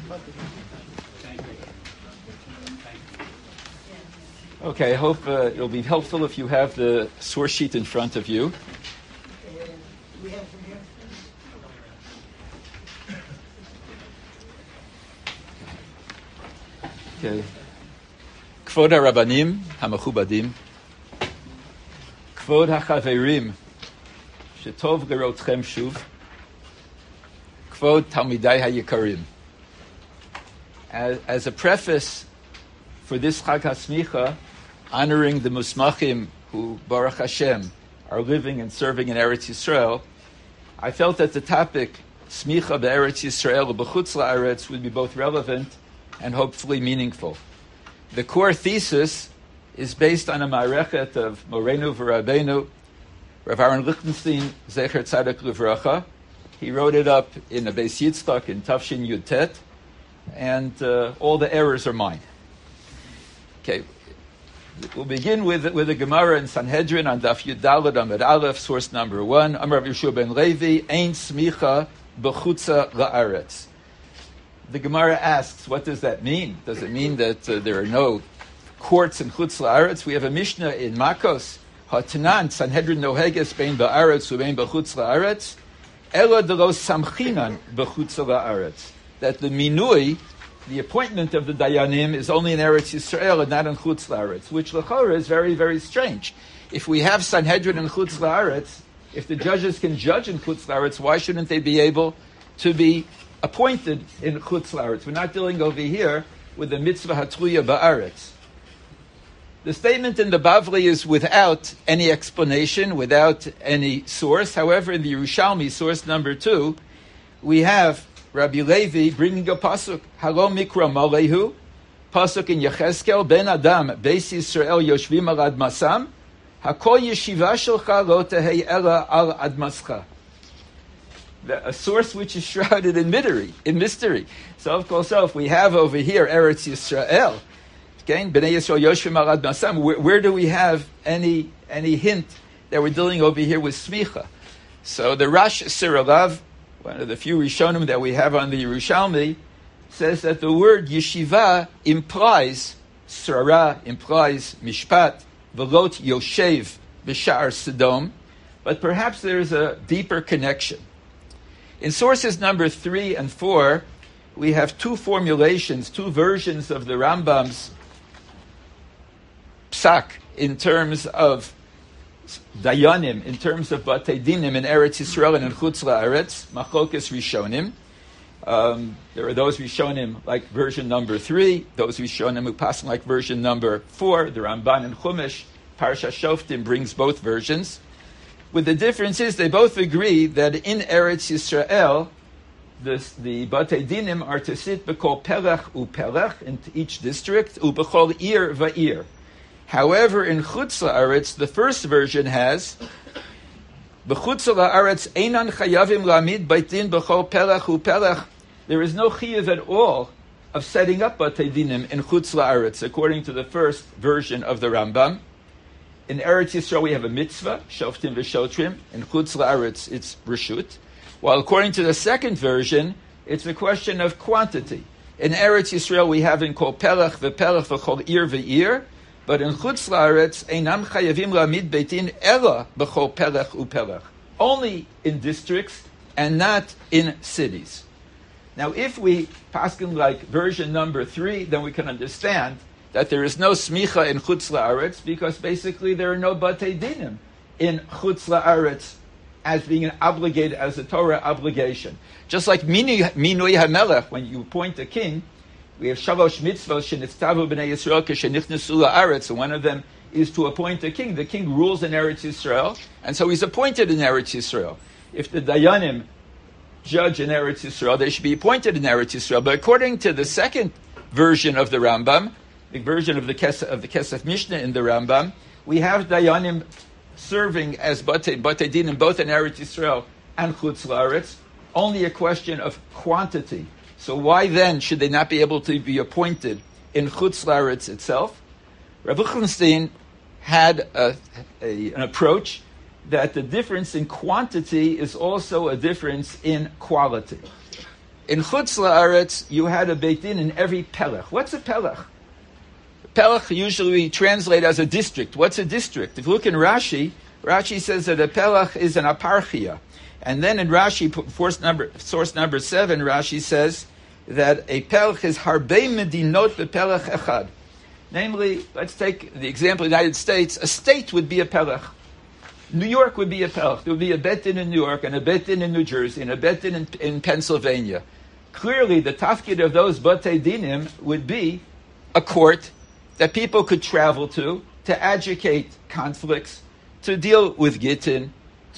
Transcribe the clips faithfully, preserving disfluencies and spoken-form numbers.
Okay, I hope uh, it'll be helpful if you have the source sheet in front of you. Okay. Kvod HaRabbanim HaMechubadim, Kvod HaChaverim, Shetov Lerotchem Shuv, Kvod Talmidai HaYikarim. As, as a preface for this Chag HaSmicha, honoring the Musmachim who, Baruch Hashem, are living and serving in Eretz Yisrael, I felt that the topic Smicha be'Eretz Yisrael or b'chutz la'aretz would be both relevant and hopefully meaningful. The core thesis is based on a ma'arechet of Morenu v'Rabbeinu, Rav Aaron Lichtenstein, Zecher Tzadok Livracha. He wrote it up in a Beis Yitzchak in Tafshin Yud Tet, and uh, all the errors are mine. Okay, we'll begin with with the Gemara in Sanhedrin on Daf Yud Daled Amud Aleph, source number one. Amar Rav Yeshua ben Levi, Ein smicha b'chutza la'aretz. The Gemara asks, what does that mean? Does it mean that uh, there are no courts in chutz la'aretz? We have a Mishnah in Makos, Hatanan, Sanhedrin noheges bein ba'aretz ubein b'chutz la'aretz, ela delo samchinan b'chutz la'aretz. That the minui, the appointment of the Dayanim, is only in Eretz Yisrael and not in Chutz La'aretz, which l'chora is very, very strange. If we have Sanhedrin in Chutz La'aretz, if the judges can judge in Chutz La'aretz, why shouldn't they be able to be appointed in Chutz La'aretz? We're not dealing over here with the mitzvah hatruya ba'aretz. The statement in the Bavli is without any explanation, without any source. However, in the Yerushalmi, source number two, we have Rabbi Levi bringing a pasuk, Halo mikra malehu, pasuk in Yechezkel, Ben Adam, Beis Yisrael yoshvim al admasam, hakol yeshiva shelcha lo tehei ela al admascha. A source which is shrouded in mystery, in mystery. So of course, so if we have over here Eretz Yisrael, okay, Bnei Yisrael yoshvim al admasam, where, where do we have any any hint that we're dealing over here with smicha? So the Rash Siralav, one of the few Rishonim that we have on the Yerushalmi, says that the word yeshiva implies srara, implies mishpat, velot yoshev b'sha'ar Sodom, but perhaps there is a deeper connection. In sources number three and four, we have two formulations, two versions of the Rambam's psak in terms of Dayanim, in terms of Batei Dinim in Eretz Yisrael and in Chutz La'aretz, Machlokas Rishonim. Um, there are those Rishonim like version number three, those Rishonim who pass like version number four. The Ramban and Chumash, Parsha Shoftim brings both versions. With the difference is they both agree that in Eretz Yisrael, this, the Batei Dinim are to sit b'kol pelech u'pelech in each district, u'b'chol ir va'ir. However, in Chutz La'aretz, the first version has B'chutz La'aretz einan chayavim lamid baitin b'chol pelech u'pelech. There is no chiyuv at all of setting up Batei Dinim in Chutz La'aretz, according to the first version of the Rambam. In Eretz Yisrael, we have a mitzvah, shoftim v'shotrim. In Chutz La'aretz, it's reshut. While according to the second version, it's a question of quantity. In Eretz Yisrael, we have in kol pelech v'pelech v'chol ir v'ir. But in Chutz La'aretz, einam chayavim lamid beitin ela b'chol pelech u'pelech. Only in districts and not in cities. Now, if we paskin like version number three, then we can understand that there is no smicha in Chutz La'aretz because basically there are no Batei Dinim in Chutz La'aretz as being an obligated, as a Torah obligation. Just like Minui HaMelech, when you appoint a king, we have shalosh mitzvot shenitztavu b'nei Yisrael k'shenichnesu la'aretz, and one of them is to appoint a king. The king rules in Eretz Yisrael, and so he's appointed in Eretz Yisrael. If the Dayanim judge in Eretz Yisrael, they should be appointed in Eretz Yisrael. But according to the second version of the Rambam, the version of the Kesef, of the Kesef Mishnah in the Rambam, we have Dayanim serving as Batei Batei Dinim both in Eretz Yisrael and Chutz La'aretz. Only a question of quantity. So why then should they not be able to be appointed in Chutz La'aretz itself? Rav Lichtenstein had a, a, an approach that the difference in quantity is also a difference in quality. In Chutz La'aretz, you had a Beit Din in every pelech. What's a pelech? Pelech usually we translate as a district. What's a district? If you look in Rashi, Rashi says that a pelech is an aparchia. And then in Rashi, source number, source number seven, Rashi says that a pelech is harbei medinot bepelech echad. Namely, let's take the example of the United States. A state would be a pelech. New York would be a pelech. There would be a Beit Din in New York, and a Beit Din in New Jersey, and a Beit Din in, in Pennsylvania. Clearly, the tafkid of those Batei Dinim would be a court that people could travel to, to adjudicate conflicts, to deal with Gittin,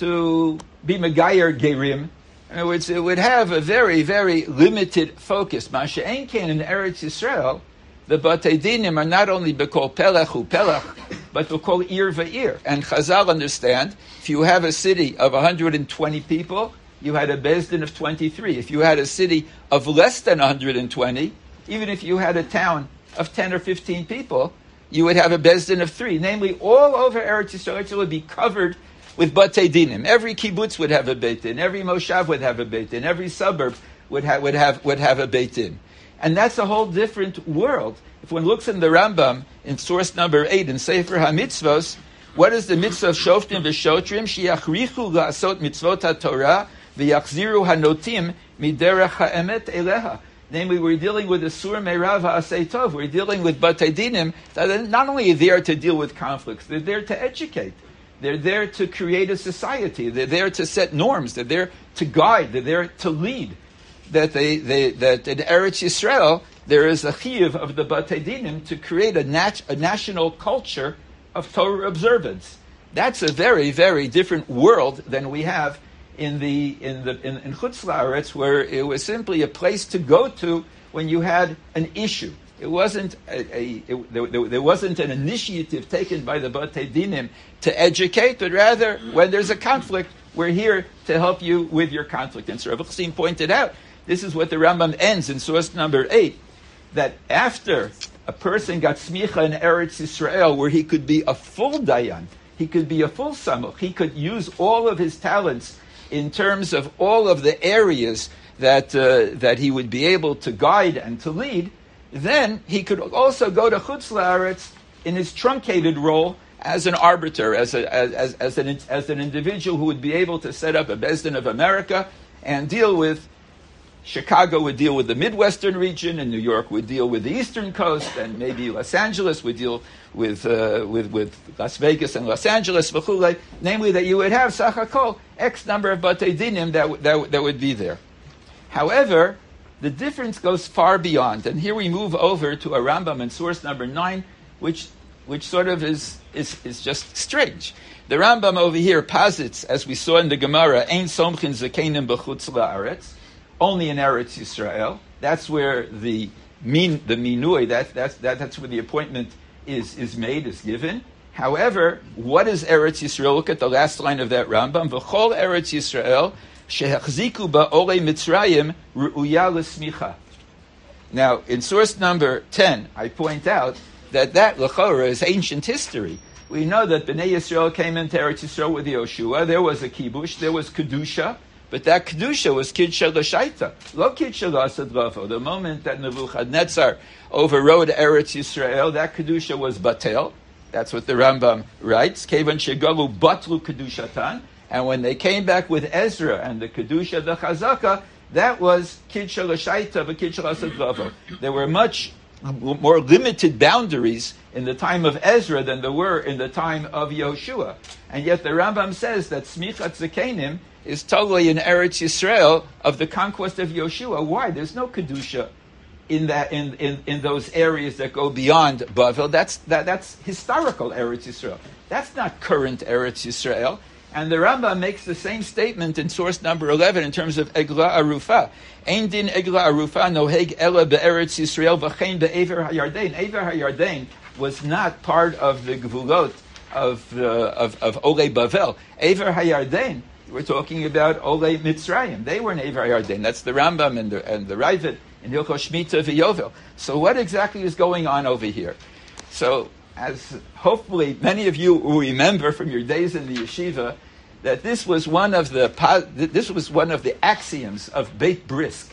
to be Megayer Gerim. In other words, it would have a very, very limited focus. Masha Ein Ken in Eretz Yisrael, the Batei Dinim are not only B'kol Pelech u Pelech, but B'kol Ir V'ir. And Chazal understand, if you have a city of one hundred twenty people, you had a Beis Din of twenty-three. If you had a city of less than one hundred twenty, even if you had a town of ten or fifteen people, you would have a Beis Din of three. Namely, all over Eretz Yisrael, it would be covered with Batei Dinim. Every kibbutz would have a Beit Din. Every moshav would have a Beit Din. Every suburb would have would have would have a Beit Din. And that's a whole different world. If one looks in the Rambam in source number eight in Sefer HaMitzvos, what is the mitzvah of Shoftim v'Shotrim? Shiachrichu la'asot mitzvot HaTorah v'yachziru hanotim miderech ha'emet eleha. Namely, we're dealing with the Sur Meirav Ha'asei Tov. We're dealing with Batei Dinim that are not only there to deal with conflicts, they're there to educate. They're there to create a society. They're there to set norms. They're there to guide. They're there to lead. That they, they that in Eretz Yisrael there is a chiyuv of the Batei Dinim to create a, nat- a national culture of Torah observance. That's a very, very different world than we have in the in the in, in Chutz La'aretz, where it was simply a place to go to when you had an issue. It wasn't a, a it, there, there wasn't an initiative taken by the Batei Dinim to educate, but rather when there's a conflict, we're here to help you with your conflict. And so Rav Chaim pointed out, this is what the Rambam ends in source number eight, that after a person got smicha in Eretz Yisrael, where he could be a full dayan, he could be a full samuch, he could use all of his talents in terms of all of the areas that uh, that he would be able to guide and to lead, then he could also go to Chutz La'aretz in his truncated role as an arbiter, as a, as as an as an individual who would be able to set up a Beis Din of America and deal with. Chicago would deal with the Midwestern region, and New York would deal with the Eastern Coast, and maybe Los Angeles would deal with uh, with, with Las Vegas and Los Angeles, v'chulei. Namely, that you would have Sachakol X number of Batei Dinim that, that that would be there. However, the difference goes far beyond, and here we move over to a Rambam in source number nine, which which sort of is is is just strange. The Rambam over here posits, as we saw in the Gemara, Ein Somchin Zakenim B'chutz La'aretz. Only in Eretz Yisrael. That's where the min, the minui, that, that's, that, that's where the appointment is, is made, is given. However, what is Eretz Yisrael? Look at the last line of that Rambam. V'chol Eretz Yisrael, shehachziku ba'olei Mitzrayim, ru'uya l'smicha. Now, in source number ten, I point out that that, l'chora, is ancient history. We know that Bnei Yisrael came into Eretz Yisrael with Yoshua. There was a kibush, there was kedusha. But that kedusha was kidsha l'shaita, lo kidsha l'asad rafo. The moment that Nebuchadnezzar overrode Eretz Yisrael, that kedusha was batel. That's what the Rambam writes. Kevan shegalu batlu kedushatan. And when they came back with Ezra and the kedusha, the chazaka, that was kidsha l'shaita v'kidsha l'asad rafo. There were much more limited boundaries in the time of Ezra than there were in the time of Yoshua. And yet the Rambam says that smichat zakenim is totally in Eretz Yisrael of the conquest of Yoshua. Why? There's no kedusha in that in, in, in those areas that go beyond Bavel. That's that, that's historical Eretz Yisrael. That's not current Eretz Yisrael. And the Rambam makes the same statement in source number eleven in terms of Egla Arufa. Ein din Egla Arufa noheg ela be'eretz Yisrael v'chein be'ever hayardein. Ever hayardein was not part of the gvulot of uh, of of Olei Bavel. Ever hayardein, we're talking about Olei Mitzrayim. They were in Ever hayardein. That's the Rambam and the and the Ravid in Hilchos Shmita v'Yovel. So what exactly is going on over here? So, as hopefully many of you will remember from your days in the yeshiva, that this was one of the this was one of the axioms of Beit Brisk,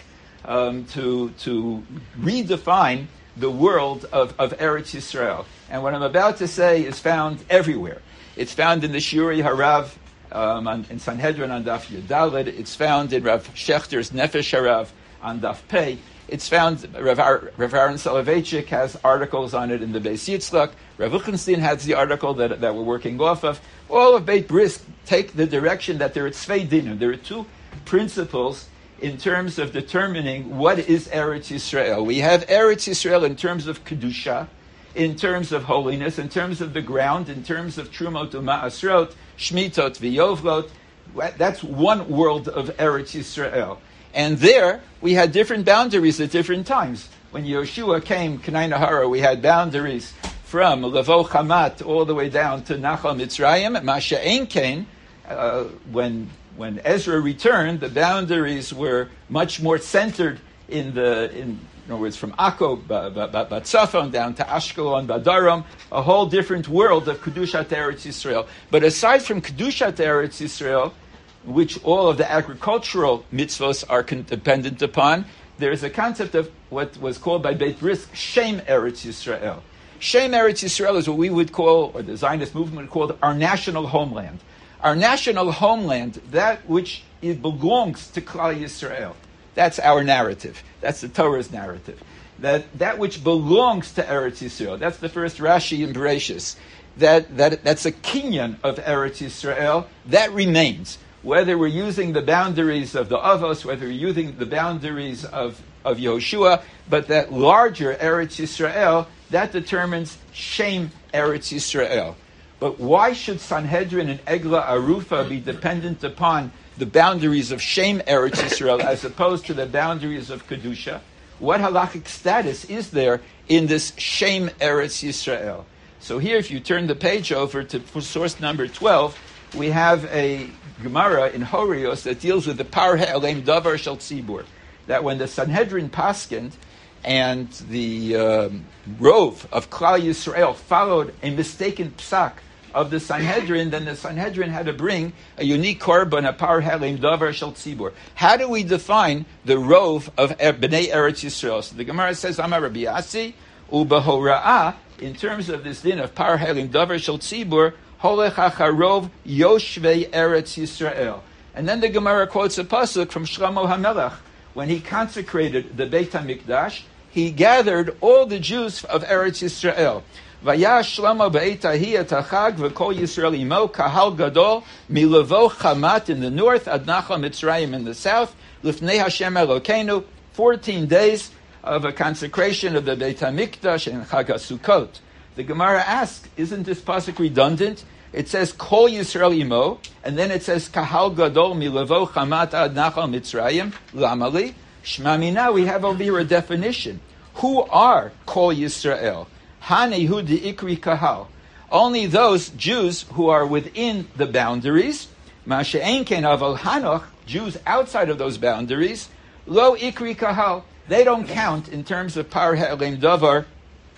um, to to redefine the world of, of Eretz Yisrael. And what I'm about to say is found everywhere. It's found in the Shiuri Harav um, on, in Sanhedrin on Daf Yudaled. It's found in Rav Shechter's Nefesh Harav on Daf Pei. It's found, Rav, Ar, Rav Aaron Soloveitchik has articles on it in the Beis Yitzchak. Rav Uchenstein has the article that, that we're working off of. All of Beit Brisk take the direction that there are tzvei dinim. There are two principles in terms of determining what is Eretz Yisrael. We have Eretz Yisrael in terms of Kedusha, in terms of holiness, in terms of the ground, in terms of Trumot u'Ma'asrot, Shmitot v'Yovlot. That's one world of Eretz Yisrael. And there, we had different boundaries at different times. When Yoshua came, Kanai Nahara, we had boundaries from Levo Chamat all the way down to Nachal Mitzrayim. Masha Ein Kain, uh, when when Ezra returned, the boundaries were much more centered in the, in, in other words, from Akko, Batzafon, down to Ashkelon, Badaram, a whole different world of Kedushat Eretz Yisrael. But aside from Kedushat Eretz Yisrael, which all of the agricultural mitzvos are con- dependent upon, there is a concept of what was called by Beit Brisk Shem Eretz Yisrael. Shem Eretz Yisrael is what we would call, or the Zionist movement would call, our national homeland. Our national homeland, that which it belongs to Klal Yisrael. That's our narrative. That's the Torah's narrative. That that which belongs to Eretz Yisrael. That's the first Rashi in Bereshis. That, that, that's a kinyan of Eretz Yisrael. That remains. Whether we're using the boundaries of the Avos, whether we're using the boundaries of, of Yehoshua, but that larger Eretz Yisrael, that determines Shem Eretz Yisrael. But why should Sanhedrin and Egla Arufa be dependent upon the boundaries of Shem Eretz Yisrael as opposed to the boundaries of Kedusha? What halachic status is there in this Shem Eretz Yisrael? So here, if you turn the page over to source number twelve, we have a Gemara in Horios that deals with the Par Ha'elem Davar Shel Tzibur. That when the Sanhedrin paskind and the um, Rov of Klal Yisrael followed a mistaken psak of the Sanhedrin, then the Sanhedrin had to bring a unique korban, a Par Ha'elem Davar Shel Tzibur. How do we define the Rov of Bnei Eretz Yisrael? So the Gemara says, Amar Rabbi Yasi, Ubehora'ah, in terms of this din of Par Ha'elem Davar Shel Tzibur, Holech Acharov Yoshvei Eretz Yisrael. And then the Gemara quotes a pasuk from Shlomo HaMelech. When he consecrated the Beit HaMikdash, he gathered all the Jews of Eretz Yisrael. Vayash Shlomo Beit Hahi et Hachag v'Kol Yisrael imo Kahal Gadol milevo Chamat in the north, ad Nachal Mitzrayim in the south, Lifnei Hashem Elokeinu, fourteen days of a consecration of the Beit HaMikdash and Chag HaSukkot. The Gemara asks, isn't this pasuk redundant? It says Kol Yisrael imo, and then it says Kahal Gadol milevo Chamat ad Nachal Mitzrayim. Lamali Shmamina. We have over here a definition. Who are Kol Yisrael? Hanehu de Ikri Kahal. Only those Jews who are within the boundaries. Masha'en ken aval Hanoch, Jews outside of those boundaries. Lo Ikri Kahal. They don't count in terms of Par Ha'elem Davar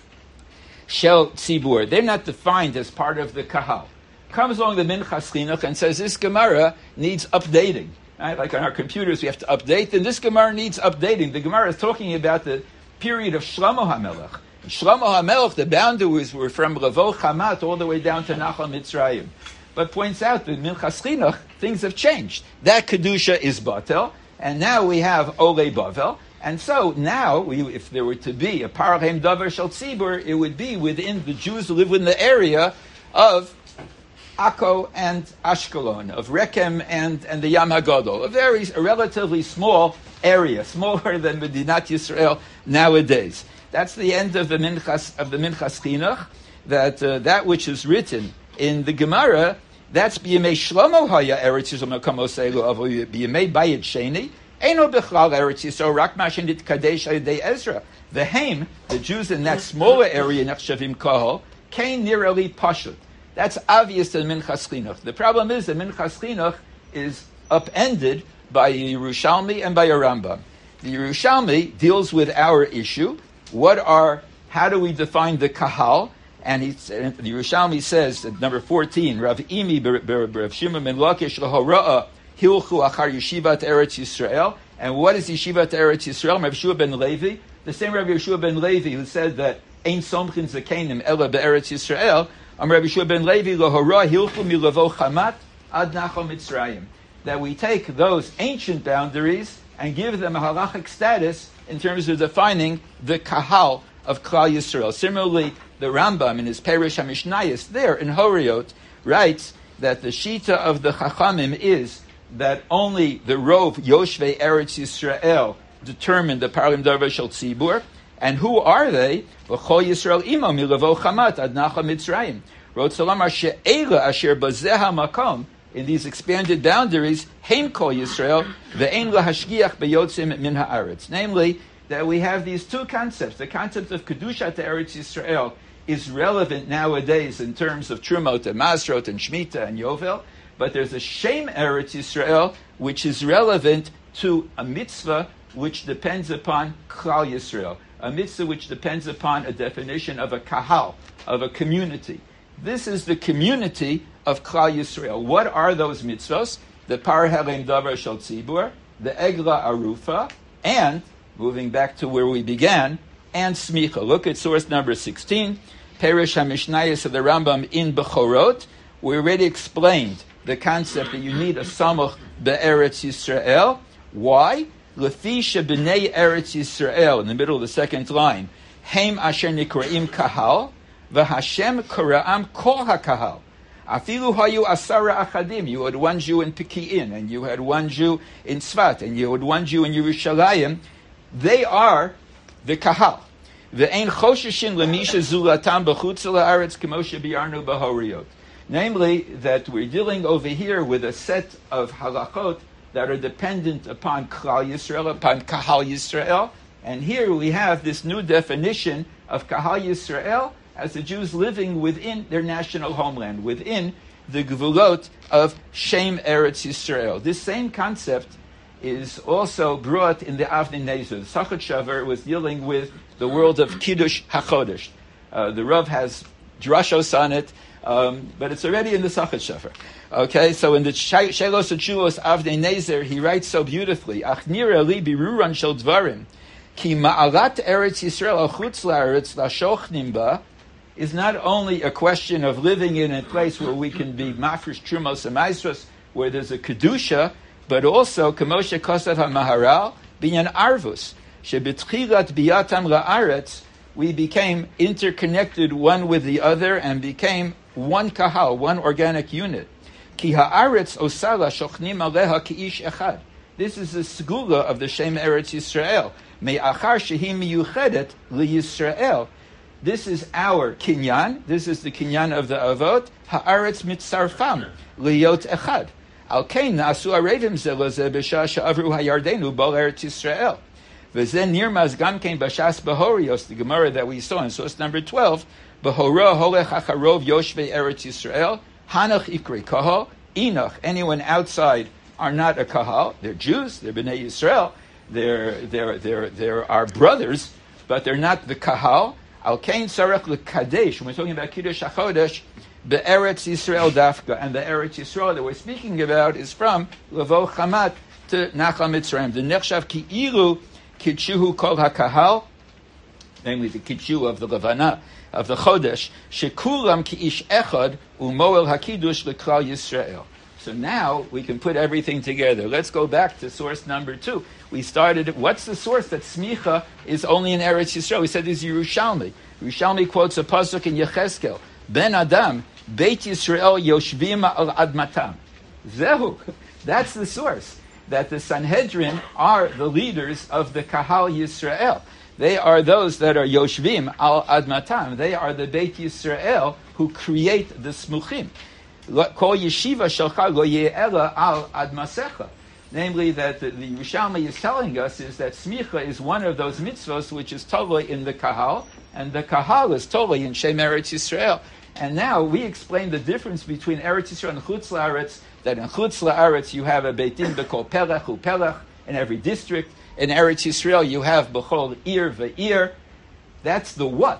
Shel Tzibur. They're not defined as part of the Kahal. Comes along the Minchas Chinuch and says this Gemara needs updating. Right? Like on our computers we have to update, and this Gemara needs updating. The Gemara is talking about the period of Shlomo HaMelech. In Shlomo HaMelech, the boundaries were from Levo Chamat all the way down to Nachal Mitzrayim. But points out that Minchas Chinuch, things have changed. That Kedusha is Batel, and now we have Olei Bavel. And so now, we, if there were to be a Par Ha'elem Davar Shel Tzibur, it would be within the Jews who live within the area of Akko and Ashkelon, of Rekem and, and the Yam HaGadol, a very, a relatively small area, smaller than Medinat Yisrael nowadays. That's the end of the Minchas of the Minchas Chinuch. That uh, that which is written in the Gemara, that's B'yemei Shlomo Haya Eretz Yisrael Mekamoselu Avo B'yemei Bayit Sheni Eino Bechlal Eretz Yisrael Rak Mashen Nitkadesh Ayidei Ezra. The Haim, the Jews in that smaller area, Nechshavim Kahal, came nearly Pashut. That's obvious to the Minchas Chinuch. The problem is the Minchas Chinuch is upended by Yerushalmi and by a Rambam. The Yerushalmi deals with our issue. What are, how do we define the Kahal? And he, the Yerushalmi says, at number fourteen, Rav Imi Rav Shimon ben Lakish Lahora'ah Hilchu Achar Yeshivat Eretz Yisrael And what is Yeshivat Eretz Yisrael? Rav Yeshua ben Levi, the same Rav Yeshua ben Levi who said that Ein Somchin Zakenim Ela Be'eretz Yisrael, Am Rav Yeshua ben Levi Lohora Hilchu Milavo Chamat Ad Nachal Mitzrayim. That we take those ancient boundaries and give them a halachic status in terms of defining the kahal of Klal Yisrael. Similarly, the Rambam in his Perush HaMishnayos there in Horiot writes that the shita of the Chachamim is that only the Rov Yoshvei Eretz Yisrael determine the Parlim Davar Shel Tzibur. And who are they? V'chol Yisrael imo milavo chamat ad nachal Mitzrayim. Wrote Salamar she'ela asher bazeh hamakom. In these expanded boundaries, Heim Kol Yisrael, ve'ein lahashgiach beyotzim min haaretz. Namely, that we have these two concepts. The concept of Kedushat Eretz Yisrael is relevant nowadays in terms of Trumot and Masrot and Shemitah and Yovel, but there's a Shem Eretz Yisrael which is relevant to a mitzvah which depends upon Klal Yisrael, a mitzvah which depends upon a definition of a kahal, of a community. This is the community of Klal Yisrael. What are those mitzvos? The Par Helem Davar Shel Tzibur, the Egla Arufa, and, moving back to where we began, and Smicha. Look at source number sixteen, Perush HaMishnayos of the Rambam in Bechorot. We already explained the concept that you need a Samuch Be'eretz Yisrael. Why? Lefi Shebnei Eretz Yisrael, in the middle of the second line, Heim Asher Nikraim Kahal, V'Hashem Kora'am Kol HaKahal. Afilu hayu asara achadim. You had one Jew in Peki'in, and you had one Jew in Tzfat, and you had one Jew in Yerushalayim. They are the kahal. Ve'ein chosheshin lemisha zulatam b'chutz la'aretz k'mo shebiarnu b'horiot. Namely, that we're dealing over here with a set of halachot that are dependent upon Klal Yisrael, upon Kahal Yisrael, and here we have this new definition of Kahal Yisrael as the Jews living within their national homeland, within the Gvulot of Shem Eretz Yisrael. This same concept is also brought in the Avnei Nezer. The Sachat Shavar was dealing with the world of Kiddush HaChodesh. Uh, the Rav has drashos on it, um, but it's already in the Sachat Shavar. Okay, so in the Shelos Achulos Avnei Nezer, he writes so beautifully, Ach nira li biruran shel dvarim, ki ma'alat Eretz Yisrael al chutz la'aretz la'shochnim ba, is not only a question of living in a place where we can be mafresh trumos and maestros, where there's a kedusha, but also kamoshe kosav hamaharal binyan arvus shebetchilat biyatam la'aretz, we became interconnected one with the other and became one kahal, one organic unit. Ki haaretz osala shochnim aleha ki'ish echad. This is the segula of the Shem Eretz Yisrael. Me'achar shehi miyuchedet liYisrael. This is our kinyan. This is the kinyan of the avot. Haaretz mitzarfam liyot echad. Al kein nasu arevim zelazeh b'shah she'avru hayardenu bol Eretz Yisrael. V'zen nirmaz gam kein b'shas behorios, the Gemara that we saw in source number twelve. Behora holech acharov yoshvei Eretz Yisrael. Hanach ikri kahal. Enoch. Anyone outside are not a kahal. They're Jews. They're b'nei Yisrael. They're they're they're they're our brothers, but they're not the kahal. Al kain sarach lekadesh. When we're talking about Kiddush HaChodesh, be'eretz Yisrael dafka, and the Eretz Yisrael that we're speaking about is from Lavo Chamat to Nachal Mitzrayim. The nechshav ki'ilu kitshuhu kol hakahal, namely the kitshu of the Levana of the Chodesh, shekulam ki'ish echad umoel hakidush leklal Yisrael. So now we can put everything together. Let's go back to source number two. We started, what's the source that smicha is only in Eretz Yisrael? We said this is Yerushalmi. Yerushalmi quotes a pasuk in Yecheskel, Ben Adam, Beit Yisrael yoshvim al admatam. Zehu. That's the source. That the Sanhedrin are the leaders of the Kahal Yisrael. They are those that are yoshvim al admatam. They are the Beit Yisrael who create the smuchim. Kol yeshiva shelcha lo ye'ela al admasecha. Namely, that the, the Yerushalmi is telling us is that smicha is one of those mitzvos which is totally in the kahal, and the kahal is totally in Shem Eretz Yisrael. And now we explain the difference between Eretz Yisrael and Chutz La'aretz, that in Chutz La'aretz you have a Beit Din b'kol pelech u'pelech in every district. In Eretz Yisrael you have b'chol ir ve'ir. That's the what.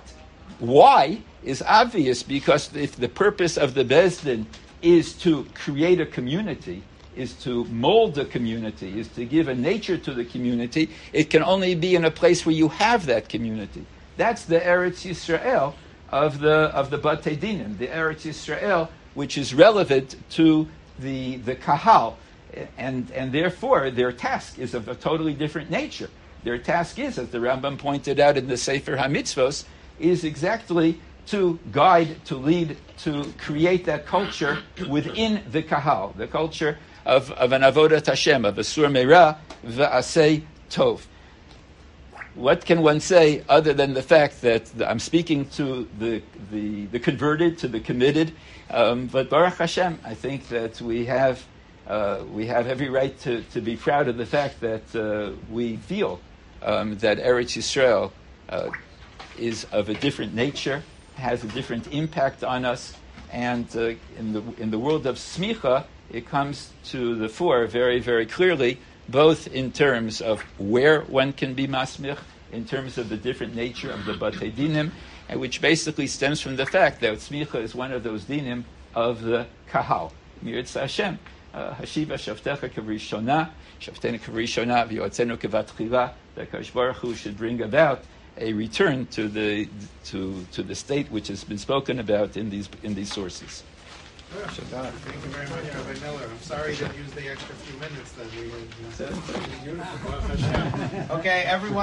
Why is obvious, because if the purpose of the Beis Din is to create a community, is to mold the community, is to give a nature to the community, it can only be in a place where you have that community. That's the Eretz Yisrael of the of the Batei Dinim, the Eretz Yisrael which is relevant to the the Kahal, and and therefore their task is of a totally different nature. Their task is, as the Rambam pointed out in the Sefer HaMitzvos, is exactly to guide, to lead, to create that culture within the Kahal, the culture of, of an Avodat Hashem, of a Sur Meira v'asei Tov. What can one say other than the fact that I'm speaking to the the, the converted, to the committed? Um, but Baruch Hashem, I think that we have uh, we have every right to, to be proud of the fact that uh, we feel um, that Eretz Yisrael uh, is of a different nature, has a different impact on us, and uh, in the in the world of Smicha, it comes to the fore very, very clearly, both in terms of where one can be masmich, in terms of the different nature of the Batei Dinim, and which basically stems from the fact that Smicha is one of those dinim of the Kahal. Miritz Hashem, Hashiva Shavtecha Kavrishona, Shavtena Kavrishona, V'yotzenu Kevatchila, that Kadosh Baruch Hu should bring about a return to the to to the state which has been spoken about in these in these sources. Thank you very much, Rabbi Miller. I'm sorry to use the extra few minutes that we were. Okay, everyone.